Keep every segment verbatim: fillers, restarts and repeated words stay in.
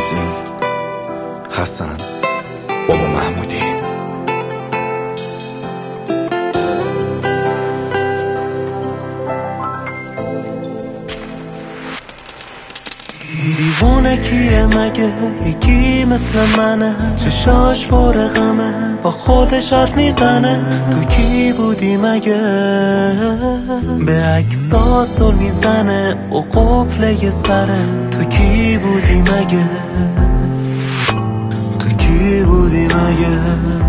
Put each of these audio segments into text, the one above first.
عظیم حسن بابا محمودی. دیوونه کیه مگه؟ یکی مثل منه چشاش پر غمه با خودش حرف میزنه. تو کی بودی مگه؟ به عکساتون میزنه و قفله یه سره. تو کی بودی مگه؟ تو کی بودی مگه؟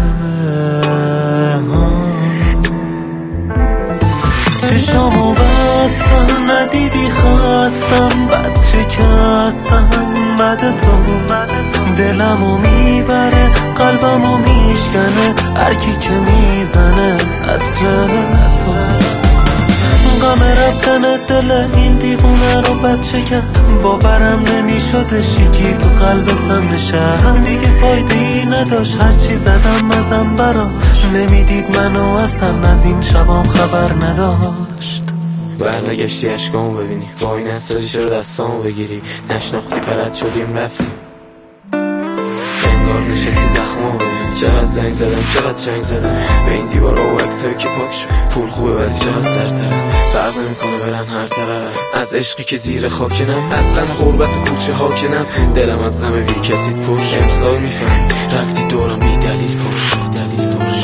چشامو بستم ندیدی خواستم بد شکستم بعد تو. دلمو میبره قلبمو میشکنه هر کی که میزنه عطر تو. غم رفتن دل این دیوونه رو بچه کس باورم نمیشدش یکی تو قلبتم نشست. دیگه فایده‌ای نداشت هرچی زدم ازم براش نمیدید منو اصلا از این شبام خبر نداشت. برنگشتی عشقامو ببینی وای نسازی چرا دستامو بگیری نشناختی پرد شدیم رفتیم انگار نشستی زخمامو ببین چقدر زنگ زدم چقدر چنگ زدم به این دیوارا و عکسایی که پاک شد. پول خوبه ولی چقدر سرترم فرق نمیکنه برن هر طرف از عشقی که زیر خاکنم از غم غربت کوچه هاکنم دلم از غم بی کسیت پرش. امسال میفهم رفتی دورم بی دلیل پرش دلیل پرش.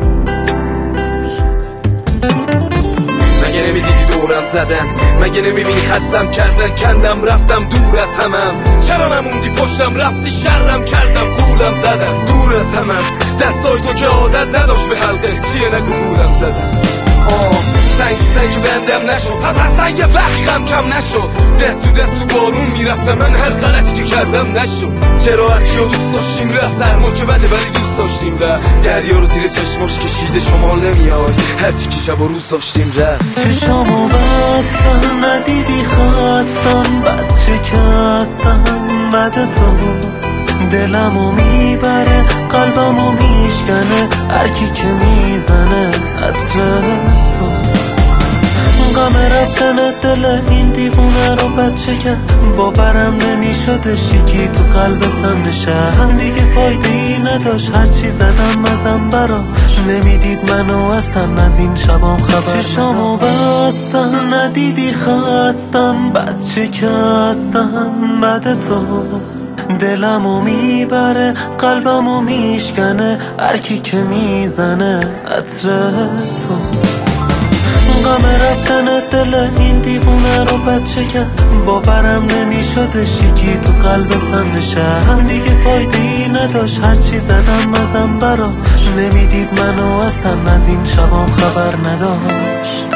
مگه نمیدیدی دورم زدن؟ مگه نمیبینی خستم کردن؟ کندم رفتم دور از همم چرا نموندی پشتم رفتی شرم کردم قولم زدم دور از همم دستای تو که عادت نداشت به حلقه چیه نگو قولم زدم. آه سنگ سنگ بندم نشد پس از سنگ وقت غم کم نشد دستو دستو بارون میرفتم من هر غلطی که کردم نشد. چرا هرکیو دوست داشتیم رفت سرما که بده ولی دوست داشتیم و دریا رو زیر چشماش کشیده شمال نمیاد هرچی که شب و روز داشتیم رفت. چشامو بستم ندیدی خواستم بد شکستم بعد تو. دلمو میبره قلبمو میشکنه هر کی که میزنه عطر تو. غم رفتن دل این دیوونه رو بچه کس باورم نمیشدش یکی تو قلبتم نشست. دیگه فایده‌ای نداشت هرچی زدم ازم براش نمیدید منو اصلا از این شبام خبر. چشامو بستم ندیدی خواستم بد شکستم بعد تو. دلمو میبره قلبمو میشکنه هر کی که میزنه عطر تو. غم رفتن دل این دیوونه رو بچه کس باورم نمیشدش یکی تو قلبتم نشست. دیگه فایده‌ای نداشت هرچی زدم ازم براش نمیدید منو اصلا از این شبام خبر نداشت.